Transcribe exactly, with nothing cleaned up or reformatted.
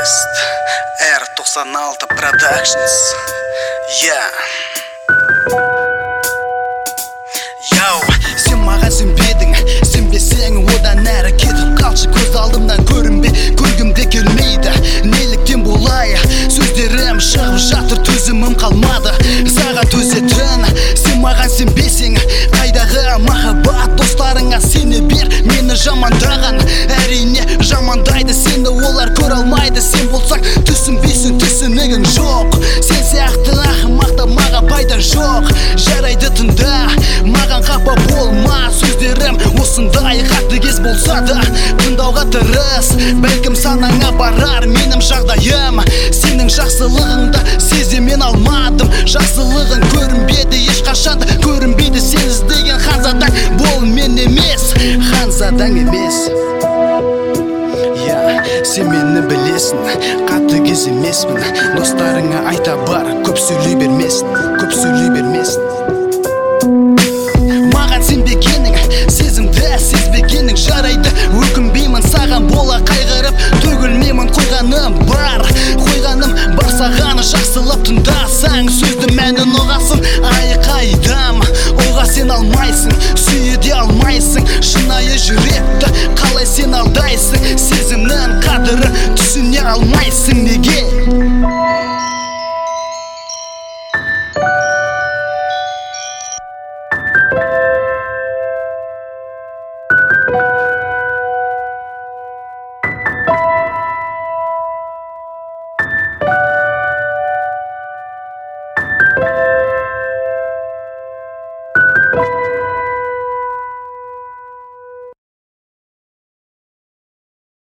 Best R тоқсан алты Productions. Yeah. Yo, сен маған сенбедің, сенбесең одан әрі кетіп қалшы. Көз алдымнан көрінбе, көргім де келмейді. Неліктен болай, сөздерім шығып жатыр, төзімім қалмады саған төзетін. Сен маған сенбесең, қайдағы махаббат? Достарыңа сене бер, мені жамандаған әрине жамандайды сені, олар көре алмайды. Сен болсаң түсінбейсің, түсінігің жоқ. Сен сияқты ақымақта маған пайда жоқ. Жарайды тыңда, маған қапа болма. Сөздерім осындай қатыгез болса да тыңдауға тырыс, бәлкім санаңа барар менің жағдайым. Сенің жақсылығыңды сезе мен алмадым. Жақсылығың көрінбеді, ешқашанда көрінбейді. Сен іздеген ханзадаң бол, мен емес, ханзадаң емес. Сен мені білесің, қатыгез емеспін. Достарыңа айта бар, көп сөйлей бермесін, көп сөйлей бермесін. Маған сенбегенің, сезімді сезбегенің жарайды. Өкінбеймін саған бола қайғырып, төгілмеймін. Қойғаным бар, қойғаным бар саған. Жақсылап тыңдасаң, сөзді мәнін ұғасың. Айқайдам, оға сен алмайсың, сүйе де алмайсың. Шынайы жүректі қалай сен алдайсың? Сезімнің қадірі түсіне алмайсың.